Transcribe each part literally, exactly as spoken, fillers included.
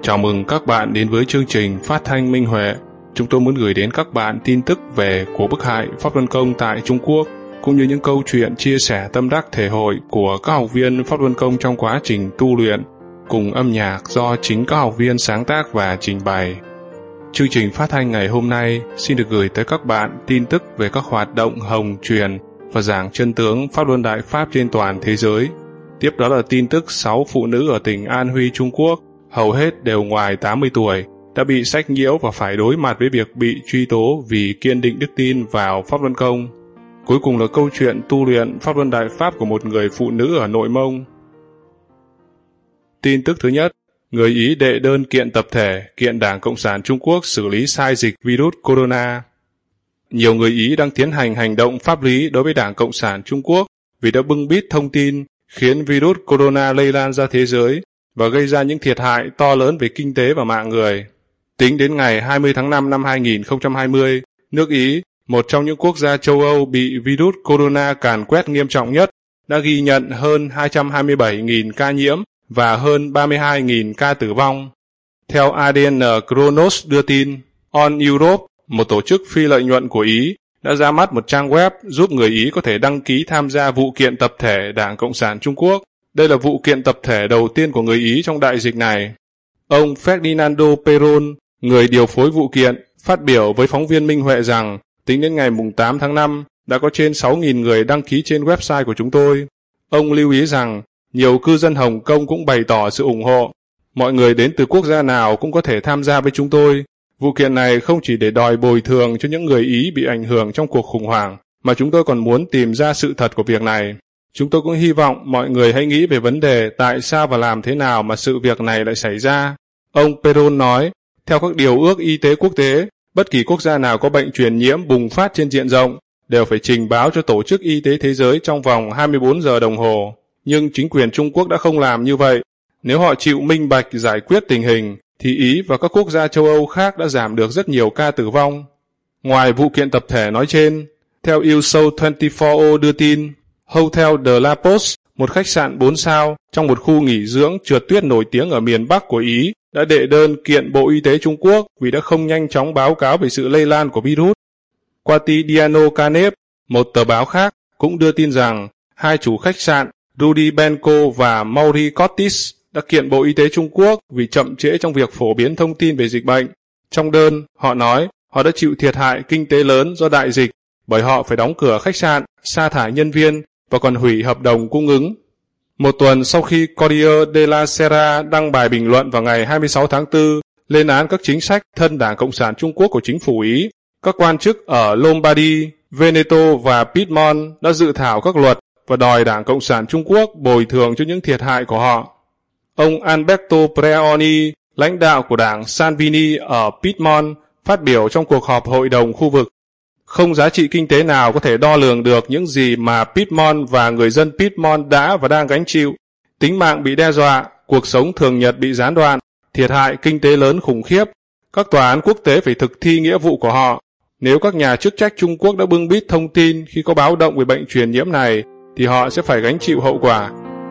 Chào mừng các bạn đến với chương trình phát thanh Minh Huệ. Chúng tôi muốn gửi đến các bạn tin tức về cuộc bức hại Pháp Luân Công tại Trung Quốc, cũng như những câu chuyện chia sẻ tâm đắc thể hội của các học viên Pháp Luân Công trong quá trình tu luyện, cùng âm nhạc do chính các học viên sáng tác và trình bày. Chương trình phát thanh ngày hôm nay xin được gửi tới các bạn tin tức về các hoạt động hồng truyền và giảng chân tướng Pháp Luân Đại Pháp trên toàn thế giới. Tiếp đó là tin tức sáu phụ nữ ở tỉnh An Huy, Trung Quốc, hầu hết đều ngoài tám mươi tuổi, đã bị sách nhiễu và phải đối mặt với việc bị truy tố vì kiên định đức tin vào Pháp Luân Công. Cuối cùng là câu chuyện tu luyện Pháp Luân Đại Pháp của một người phụ nữ ở Nội Mông. Tin tức thứ nhất, người Ý đệ đơn kiện tập thể, kiện Đảng Cộng sản Trung Quốc xử lý sai dịch virus corona. Nhiều người Ý đang tiến hành hành động pháp lý đối với Đảng Cộng sản Trung Quốc vì đã bưng bít thông tin khiến virus corona lây lan ra thế giới và gây ra những thiệt hại to lớn về kinh tế và mạng người. Tính đến ngày hai mươi tháng năm năm hai nghìn không trăm hai mươi, nước Ý, một trong những quốc gia châu Âu bị virus corona càn quét nghiêm trọng nhất, đã ghi nhận hơn hai trăm hai mươi bảy nghìn ca nhiễm và hơn ba mươi hai nghìn ca tử vong. Theo a đê en Kronos đưa tin, On Europe, một tổ chức phi lợi nhuận của Ý, đã ra mắt một trang web giúp người Ý có thể đăng ký tham gia vụ kiện tập thể Đảng Cộng sản Trung Quốc. Đây là vụ kiện tập thể đầu tiên của người Ý trong đại dịch này. Ông Ferdinando Perón, người điều phối vụ kiện, phát biểu với phóng viên Minh Huệ rằng tính đến ngày tám tháng năm đã có trên sáu nghìn người đăng ký trên website của chúng tôi. Ông lưu ý rằng nhiều cư dân Hồng Kông cũng bày tỏ sự ủng hộ. Mọi người đến từ quốc gia nào cũng có thể tham gia với chúng tôi. Vụ kiện này không chỉ để đòi bồi thường cho những người Ý bị ảnh hưởng trong cuộc khủng hoảng, mà chúng tôi còn muốn tìm ra sự thật của việc này. Chúng tôi cũng hy vọng mọi người hãy nghĩ về vấn đề tại sao và làm thế nào mà sự việc này lại xảy ra. Ông Perón nói, theo các điều ước y tế quốc tế, bất kỳ quốc gia nào có bệnh truyền nhiễm bùng phát trên diện rộng đều phải trình báo cho Tổ chức Y tế Thế giới trong vòng hai mươi bốn giờ đồng hồ. Nhưng chính quyền Trung Quốc đã không làm như vậy. Nếu họ chịu minh bạch giải quyết tình hình, thì Ý và các quốc gia châu Âu khác đã giảm được rất nhiều ca tử vong. Ngoài vụ kiện tập thể nói trên, theo Il Sole hai mươi bốn O đưa tin, Hotel de la Poste, một khách sạn bốn sao trong một khu nghỉ dưỡng trượt tuyết nổi tiếng ở miền Bắc của Ý, đã đệ đơn kiện Bộ Y tế Trung Quốc vì đã không nhanh chóng báo cáo về sự lây lan của virus. Quotidiano Canep, một tờ báo khác, cũng đưa tin rằng hai chủ khách sạn Rudy Benko và Mauri Cottis đã kiện Bộ Y tế Trung Quốc vì chậm trễ trong việc phổ biến thông tin về dịch bệnh. Trong đơn, họ nói họ đã chịu thiệt hại kinh tế lớn do đại dịch bởi họ phải đóng cửa khách sạn, sa thải nhân viên và còn hủy hợp đồng cung ứng. Một tuần sau khi Corriere della Sera đăng bài bình luận vào ngày hai mươi sáu tháng tư lên án các chính sách thân Đảng Cộng sản Trung Quốc của chính phủ Ý, các quan chức ở Lombardy, Veneto và Piedmont đã dự thảo các luật và đòi Đảng Cộng sản Trung Quốc bồi thường cho những thiệt hại của họ. Ông Alberto Preoni, lãnh đạo của đảng Salvini ở Piedmont, phát biểu trong cuộc họp hội đồng khu vực. Không giá trị kinh tế nào có thể đo lường được những gì mà Piedmont và người dân Piedmont đã và đang gánh chịu. Tính mạng bị đe dọa, cuộc sống thường nhật bị gián đoạn, thiệt hại kinh tế lớn khủng khiếp. Các tòa án quốc tế phải thực thi nghĩa vụ của họ. Nếu các nhà chức trách Trung Quốc đã bưng bít thông tin khi có báo động về bệnh truyền nhiễm này, thì họ sẽ phải gánh chịu hậu quả.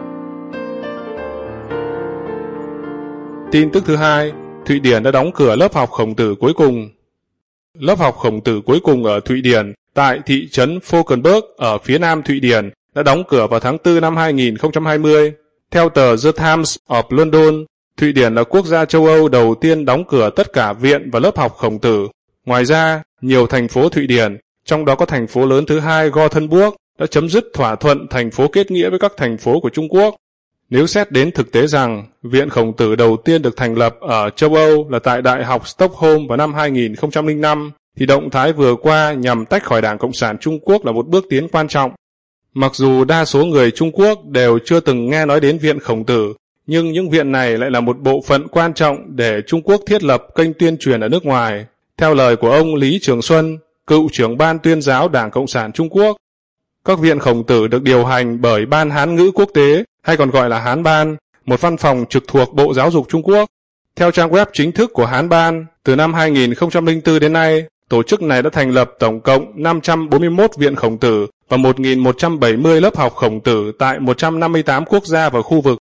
Tin tức thứ hai, Thụy Điển đã đóng cửa lớp học Khổng Tử cuối cùng. Lớp học Khổng Tử cuối cùng ở Thụy Điển, tại thị trấn Falkenberg ở phía nam Thụy Điển, đã đóng cửa vào tháng tư năm hai nghìn không trăm hai mươi. Theo tờ The Times of London, Thụy Điển là quốc gia châu Âu đầu tiên đóng cửa tất cả viện và lớp học Khổng Tử. Ngoài ra, nhiều thành phố Thụy Điển, trong đó có thành phố lớn thứ hai Gothenburg, đã chấm dứt thỏa thuận thành phố kết nghĩa với các thành phố của Trung Quốc. Nếu xét đến thực tế rằng Viện Khổng Tử đầu tiên được thành lập ở châu Âu là tại Đại học Stockholm vào năm hai nghìn không trăm lẻ năm, thì động thái vừa qua nhằm tách khỏi Đảng Cộng sản Trung Quốc là một bước tiến quan trọng. Mặc dù đa số người Trung Quốc đều chưa từng nghe nói đến Viện Khổng Tử, nhưng những viện này lại là một bộ phận quan trọng để Trung Quốc thiết lập kênh tuyên truyền ở nước ngoài. Theo lời của ông Lý Trường Xuân, cựu trưởng ban tuyên giáo Đảng Cộng sản Trung Quốc, các viện Khổng Tử được điều hành bởi Ban Hán ngữ quốc tế, hay còn gọi là Hán Ban, một văn phòng trực thuộc Bộ Giáo dục Trung Quốc. Theo trang web chính thức của Hán Ban, từ năm hai nghìn không trăm lẻ bốn đến nay, tổ chức này đã thành lập tổng cộng năm trăm bốn mươi mốt viện Khổng Tử và một nghìn một trăm bảy mươi lớp học Khổng Tử tại một trăm năm mươi tám quốc gia và khu vực.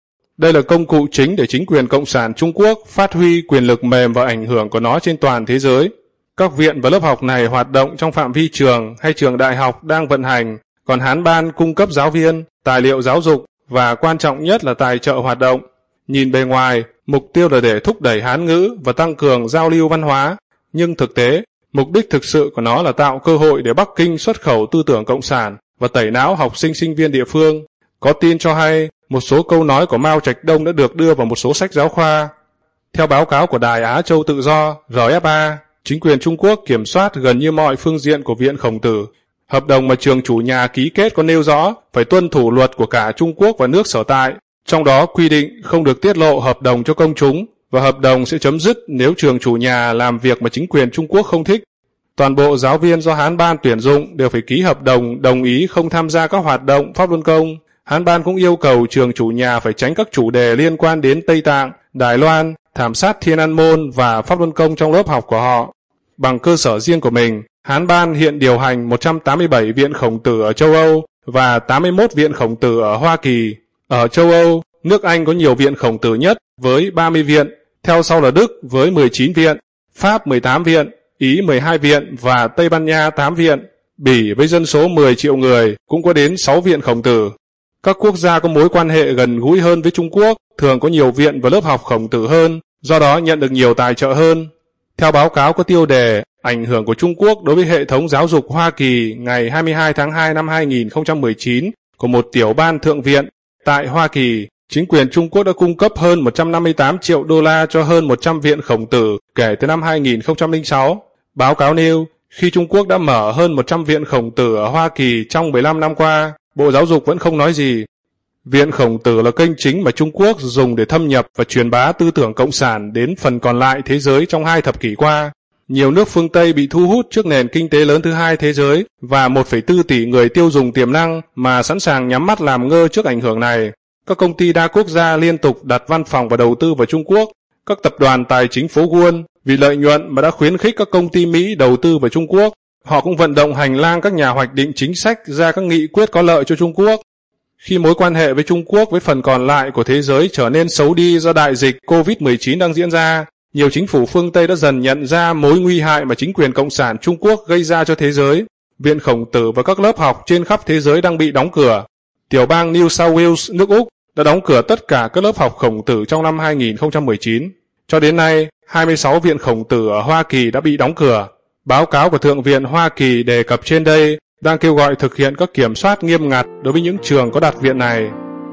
Đây là công cụ chính để chính quyền Cộng sản Trung Quốc phát huy quyền lực mềm và ảnh hưởng của nó trên toàn thế giới. Các viện và lớp học này hoạt động trong phạm vi trường hay trường đại học đang vận hành, còn Hán Ban cung cấp giáo viên, tài liệu giáo dục và quan trọng nhất là tài trợ hoạt động. Nhìn bề ngoài, mục tiêu là để thúc đẩy Hán ngữ và tăng cường giao lưu văn hóa, nhưng thực tế, mục đích thực sự của nó là tạo cơ hội để Bắc Kinh xuất khẩu tư tưởng cộng sản và tẩy não học sinh sinh viên địa phương. Có tin cho hay, một số câu nói của Mao Trạch Đông đã được đưa vào một số sách giáo khoa. Theo báo cáo của Đài Á Châu Tự Do, rờ ép a, chính quyền Trung Quốc kiểm soát gần như mọi phương diện của Viện Khổng Tử. Hợp đồng mà trường chủ nhà ký kết có nêu rõ phải tuân thủ luật của cả Trung Quốc và nước sở tại, trong đó quy định không được tiết lộ hợp đồng cho công chúng, và hợp đồng sẽ chấm dứt nếu trường chủ nhà làm việc mà chính quyền Trung Quốc không thích. Toàn bộ giáo viên do Hán Ban tuyển dụng đều phải ký hợp đồng đồng ý không tham gia các hoạt động Pháp Luân Công. Hán Ban cũng yêu cầu trường chủ nhà phải tránh các chủ đề liên quan đến Tây Tạng, Đài Loan, thảm sát Thiên An Môn và Pháp Luân Công trong lớp học của họ. Bằng cơ sở riêng của mình, Hán Ban hiện điều hành một trăm tám mươi bảy viện Khổng Tử ở châu Âu và tám mươi mốt viện Khổng Tử ở Hoa Kỳ. Ở châu Âu, nước Anh có nhiều viện Khổng Tử nhất với ba mươi viện, theo sau là Đức với mười chín viện, Pháp mười tám viện, Ý mười hai viện và Tây Ban Nha tám viện. Bỉ với dân số mười triệu người cũng có đến sáu viện Khổng Tử. Các quốc gia có mối quan hệ gần gũi hơn với Trung Quốc thường có nhiều viện và lớp học Khổng Tử hơn, do đó nhận được nhiều tài trợ hơn. Theo báo cáo có tiêu đề Ảnh hưởng của Trung Quốc đối với hệ thống giáo dục Hoa Kỳ ngày hai mươi hai tháng hai năm hai nghìn không trăm mười chín của một tiểu ban thượng viện, tại Hoa Kỳ, chính quyền Trung Quốc đã cung cấp hơn một trăm năm mươi tám triệu đô la cho hơn một trăm viện Khổng Tử kể từ năm hai nghìn không trăm lẻ sáu. Báo cáo nêu, khi Trung Quốc đã mở hơn một trăm viện Khổng Tử ở Hoa Kỳ trong mười lăm năm qua, Bộ Giáo dục vẫn không nói gì. Viện Khổng Tử là kênh chính mà Trung Quốc dùng để thâm nhập và truyền bá tư tưởng cộng sản đến phần còn lại thế giới trong hai thập kỷ qua. Nhiều nước phương Tây bị thu hút trước nền kinh tế lớn thứ hai thế giới và một phẩy bốn tỷ người tiêu dùng tiềm năng mà sẵn sàng nhắm mắt làm ngơ trước ảnh hưởng này. Các công ty đa quốc gia liên tục đặt văn phòng và đầu tư vào Trung Quốc. Các tập đoàn tài chính phố Wall vì lợi nhuận mà đã khuyến khích các công ty Mỹ đầu tư vào Trung Quốc. Họ cũng vận động hành lang các nhà hoạch định chính sách ra các nghị quyết có lợi cho Trung Quốc. Khi mối quan hệ với Trung Quốc với phần còn lại của thế giới trở nên xấu đi do đại dịch covid mười chín đang diễn ra, nhiều chính phủ phương Tây đã dần nhận ra mối nguy hại mà chính quyền Cộng sản Trung Quốc gây ra cho thế giới. Viện Khổng Tử và các lớp học trên khắp thế giới đang bị đóng cửa. Tiểu bang New South Wales, nước Úc, đã đóng cửa tất cả các lớp học Khổng Tử trong năm hai nghìn không trăm mười chín. Cho đến nay, hai mươi sáu viện Khổng Tử ở Hoa Kỳ đã bị đóng cửa. Báo cáo của Thượng viện Hoa Kỳ đề cập trên đây đang kêu gọi thực hiện các kiểm soát nghiêm ngặt đối với những trường có đặt viện này.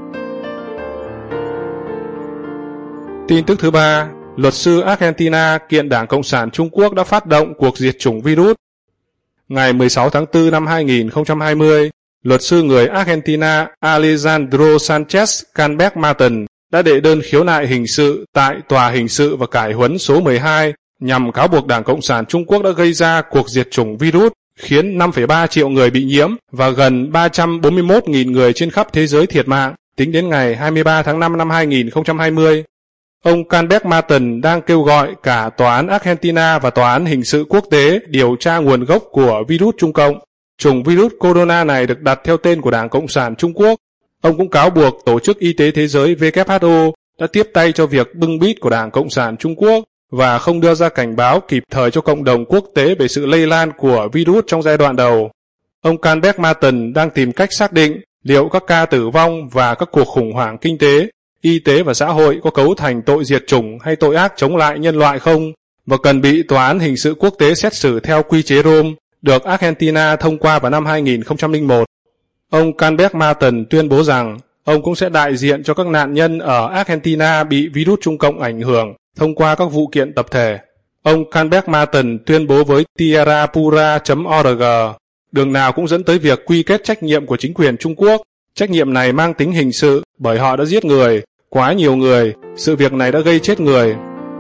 Tin tức thứ ba, luật sư Argentina kiện Đảng Cộng sản Trung Quốc đã phát động cuộc diệt chủng virus. Ngày mười sáu tháng tư năm hai nghìn không trăm hai mươi, luật sư người Argentina Alejandro Sanchez Canberg Martin đã đệ đơn khiếu nại hình sự tại Tòa Hình sự và Cải huấn số mười hai nhằm cáo buộc Đảng Cộng sản Trung Quốc đã gây ra cuộc diệt chủng virus khiến năm phẩy ba triệu người bị nhiễm và gần ba trăm bốn mươi mốt nghìn người trên khắp thế giới thiệt mạng tính đến ngày hai mươi ba tháng năm năm hai nghìn không trăm hai mươi. Ông Canberg Martin đang kêu gọi cả Tòa án Argentina và Tòa án Hình sự Quốc tế điều tra nguồn gốc của virus Trung Cộng. Chủng virus corona này được đặt theo tên của Đảng Cộng sản Trung Quốc. Ông cũng cáo buộc Tổ chức Y tế Thế giới W H O đã tiếp tay cho việc bưng bít của Đảng Cộng sản Trung Quốc và không đưa ra cảnh báo kịp thời cho cộng đồng quốc tế về sự lây lan của virus trong giai đoạn đầu. Ông Canberg Martin đang tìm cách xác định liệu các ca tử vong và các cuộc khủng hoảng kinh tế, y tế và xã hội có cấu thành tội diệt chủng hay tội ác chống lại nhân loại không, và cần bị Tòa án Hình sự Quốc tế xét xử theo quy chế Rome, được Argentina thông qua vào năm hai nghìn không trăm lẻ một. Ông Canberg Martin tuyên bố rằng ông cũng sẽ đại diện cho các nạn nhân ở Argentina bị virus Trung Cộng ảnh hưởng thông qua các vụ kiện tập thể. Ông Canberg Martin tuyên bố với tierrapura chấm org, đường nào cũng dẫn tới việc quy kết trách nhiệm của chính quyền Trung Quốc. Trách nhiệm này mang tính hình sự bởi họ đã giết người, quá nhiều người, sự việc này đã gây chết người.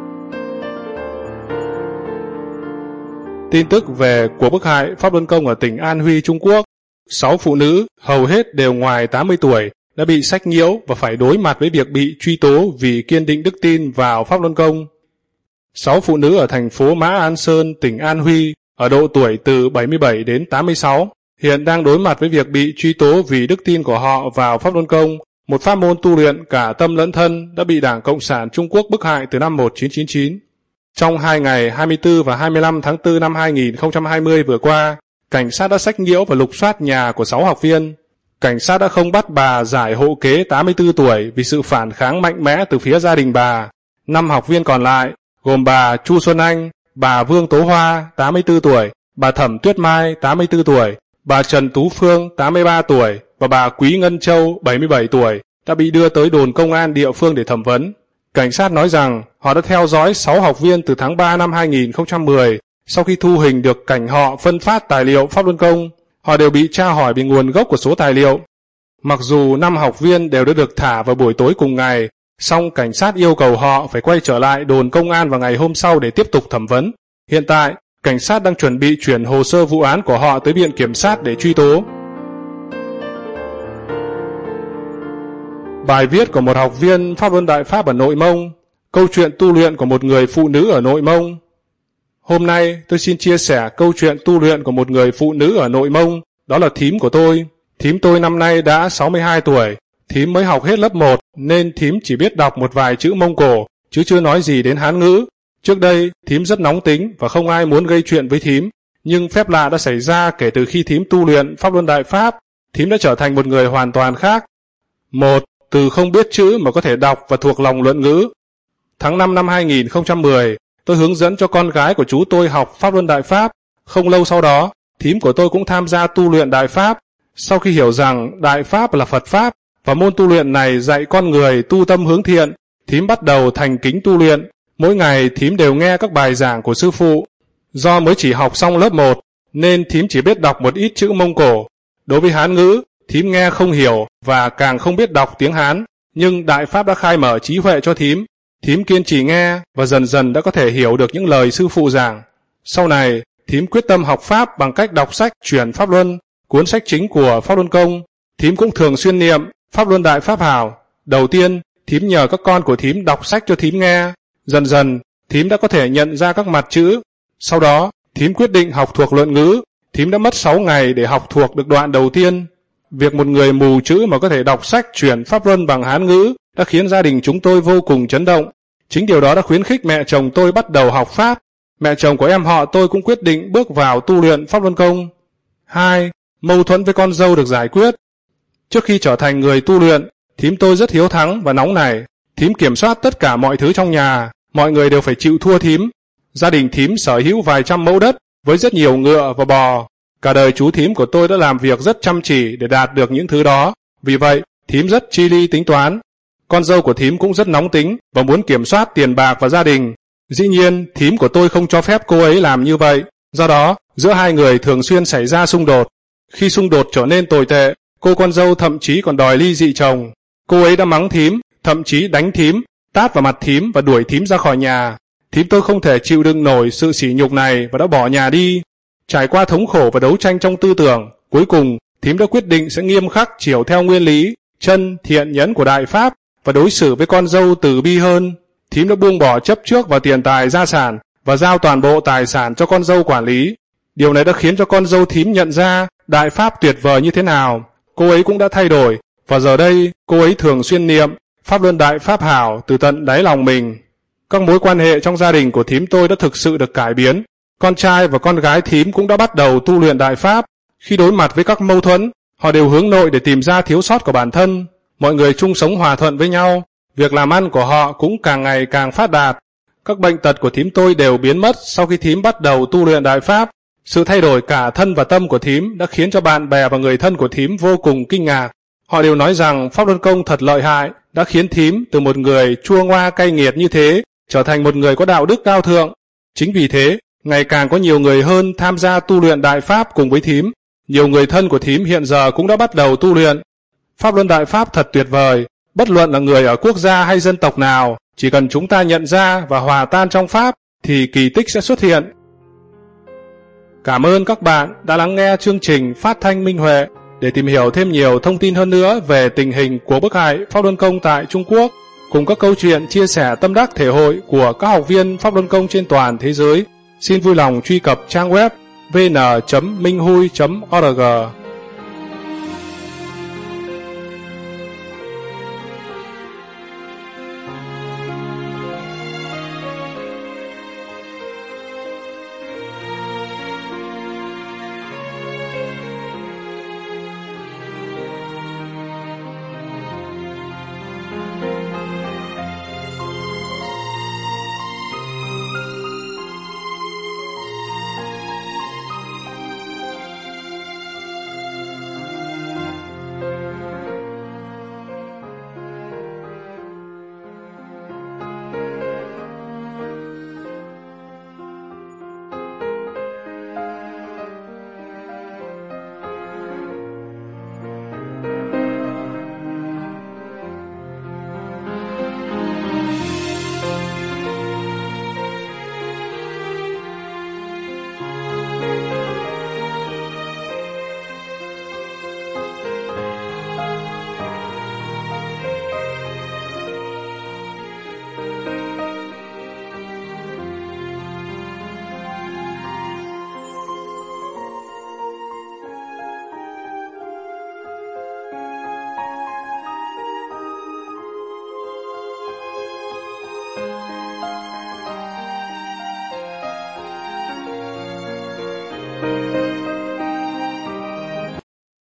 Tin tức về cuộc bức hại Pháp Luân Công ở tỉnh An Huy, Trung Quốc. Sáu phụ nữ, hầu hết đều ngoài tám mươi tuổi, đã bị sách nhiễu và phải đối mặt với việc bị truy tố vì kiên định đức tin vào Pháp Luân Công. Sáu phụ nữ ở thành phố Mã An Sơn, tỉnh An Huy, ở độ tuổi từ bảy mươi bảy đến tám mươi sáu, hiện đang đối mặt với việc bị truy tố vì đức tin của họ vào Pháp Luân Công, một pháp môn tu luyện cả tâm lẫn thân đã bị Đảng Cộng sản Trung Quốc bức hại từ năm một nghìn chín trăm chín mươi chín. Trong hai ngày hai mươi tư và hai mươi lăm tháng tư năm hai nghìn không trăm hai mươi vừa qua, cảnh sát đã xách nhiễu và lục soát nhà của sáu học viên. Cảnh sát đã không bắt bà Giải Hộ Kế tám mươi tư tuổi vì sự phản kháng mạnh mẽ từ phía gia đình bà. Năm học viên còn lại, gồm bà Chu Xuân Anh, bà Vương Tố Hoa tám mươi tư tuổi, bà Thẩm Tuyết Mai tám mươi tư tuổi, bà Trần Tú Phương tám mươi ba tuổi và bà Quý Ngân Châu bảy mươi bảy tuổi đã bị đưa tới đồn công an địa phương để thẩm vấn. Cảnh sát nói rằng họ đã theo dõi sáu học viên từ tháng ba năm hai nghìn không trăm mười. Sau khi thu hình được cảnh họ phân phát tài liệu pháp luân công, họ đều bị tra hỏi về nguồn gốc của số tài liệu. Mặc dù năm học viên đều đã được thả vào buổi tối cùng ngày, song cảnh sát yêu cầu họ phải quay trở lại đồn công an vào ngày hôm sau để tiếp tục thẩm vấn. Hiện tại, cảnh sát đang chuẩn bị chuyển hồ sơ vụ án của họ tới viện kiểm sát để truy tố. Bài viết của một học viên Pháp Luân Đại Pháp ở Nội Mông, câu chuyện tu luyện của một người phụ nữ ở Nội Mông. Hôm nay tôi xin chia sẻ câu chuyện tu luyện của một người phụ nữ ở Nội Mông, đó là thím của tôi. Thím tôi năm nay đã sáu mươi hai tuổi, thím mới học hết lớp một nên thím chỉ biết đọc một vài chữ Mông Cổ, chứ chưa nói gì đến Hán ngữ. Trước đây, thím rất nóng tính và không ai muốn gây chuyện với thím, nhưng phép lạ đã xảy ra kể từ khi thím tu luyện Pháp Luân Đại Pháp, thím đã trở thành một người hoàn toàn khác. Một, từ không biết chữ mà có thể đọc và thuộc lòng luận ngữ. Tháng năm năm hai nghìn không trăm mười, tôi hướng dẫn cho con gái của chú tôi học Pháp Luân Đại Pháp. Không lâu sau đó, thím của tôi cũng tham gia tu luyện Đại Pháp. Sau khi hiểu rằng Đại Pháp là Phật Pháp và môn tu luyện này dạy con người tu tâm hướng thiện, thím bắt đầu thành kính tu luyện. Mỗi ngày thím đều nghe các bài giảng của sư phụ. Do mới chỉ học xong lớp một nên thím chỉ biết đọc một ít chữ Mông Cổ. Đối với Hán ngữ, thím nghe không hiểu và càng không biết đọc tiếng Hán, nhưng Đại Pháp đã khai mở trí huệ cho thím. Thím kiên trì nghe và dần dần đã có thể hiểu được những lời sư phụ giảng. Sau này, thím quyết tâm học Pháp bằng cách đọc sách Chuyển Pháp Luân, cuốn sách chính của Pháp Luân Công. Thím cũng thường xuyên niệm Pháp Luân Đại Pháp Hảo. Đầu tiên, thím nhờ các con của thím đọc sách cho thím nghe. Dần dần, thím đã có thể nhận ra các mặt chữ. Sau đó, thím quyết định học thuộc luận ngữ. Thím đã mất sáu ngày để học thuộc được đoạn đầu tiên. Việc một người mù chữ mà có thể đọc sách Chuyển Pháp Luân bằng Hán ngữ đã khiến gia đình chúng tôi vô cùng chấn động. Chính điều đó đã khuyến khích mẹ chồng tôi bắt đầu học Pháp. Mẹ chồng của em họ tôi cũng quyết định bước vào tu luyện Pháp Luân Công. Hai, mâu thuẫn với con dâu được giải quyết. Trước khi trở thành người tu luyện, thím tôi rất hiếu thắng và nóng nảy. Thím kiểm soát tất cả mọi thứ trong nhà, mọi người đều phải chịu thua thím. Gia đình thím sở hữu vài trăm mẫu đất với rất nhiều ngựa và bò. Cả đời chú thím của tôi đã làm việc rất chăm chỉ để đạt được những thứ đó. Vì vậy, thím rất chi ly tính toán. Con dâu của thím cũng rất nóng tính và muốn kiểm soát tiền bạc và gia đình. Dĩ nhiên, thím của tôi không cho phép cô ấy làm như vậy. Do đó, giữa hai người thường xuyên xảy ra xung đột. Khi xung đột trở nên tồi tệ, cô con dâu thậm chí còn đòi ly dị chồng. Cô ấy đã mắng thím, thậm chí đánh thím, tát vào mặt thím và đuổi thím ra khỏi nhà. Thím tôi không thể chịu đựng nổi sự sỉ nhục này và đã bỏ nhà đi. Trải qua thống khổ và đấu tranh trong tư tưởng, cuối cùng thím đã quyết định sẽ nghiêm khắc chiều theo nguyên lý chân thiện nhẫn của Đại Pháp và đối xử với con dâu từ bi hơn. Thím đã buông bỏ chấp trước vào tiền tài gia sản và giao toàn bộ tài sản cho con dâu quản lý. Điều này đã khiến cho con dâu thím nhận ra Đại Pháp tuyệt vời như thế nào. Cô ấy cũng đã thay đổi và giờ đây cô ấy thường xuyên niệm Pháp Luân Đại Pháp Hảo từ tận đáy lòng mình. Các mối quan hệ trong gia đình của thím tôi đã thực sự được cải biến. Con trai và con gái thím cũng đã bắt đầu tu luyện Đại Pháp. Khi đối mặt với các mâu thuẫn, họ đều hướng nội để tìm ra thiếu sót của bản thân. Mọi người chung sống hòa thuận với nhau. Việc làm ăn của họ cũng càng ngày càng phát đạt. Các bệnh tật của thím tôi đều biến mất sau khi thím bắt đầu tu luyện Đại Pháp. Sự thay đổi cả thân và tâm của thím đã khiến cho bạn bè và người thân của thím vô cùng kinh ngạc. Họ đều nói rằng Pháp Luân Công thật lợi hại, đã khiến thím từ một người chua ngoa cay nghiệt như thế trở thành một người có đạo đức cao thượng. Chính vì thế, ngày càng có nhiều người hơn tham gia tu luyện Đại Pháp cùng với thím. Nhiều người thân của thím hiện giờ cũng đã bắt đầu tu luyện. Pháp Luân Đại Pháp thật tuyệt vời. Bất luận là người ở quốc gia hay dân tộc nào, chỉ cần chúng ta nhận ra và hòa tan trong Pháp, thì kỳ tích sẽ xuất hiện. Cảm ơn các bạn đã lắng nghe chương trình Phát thanh Minh Huệ. Để tìm hiểu thêm nhiều thông tin hơn nữa về tình hình của bức hại Pháp Luân Công tại Trung Quốc, cùng các câu chuyện chia sẻ tâm đắc thể hội của các học viên Pháp Luân Công trên toàn thế giới, xin vui lòng truy cập trang web vê en chấm minh hui chấm org. Thank you.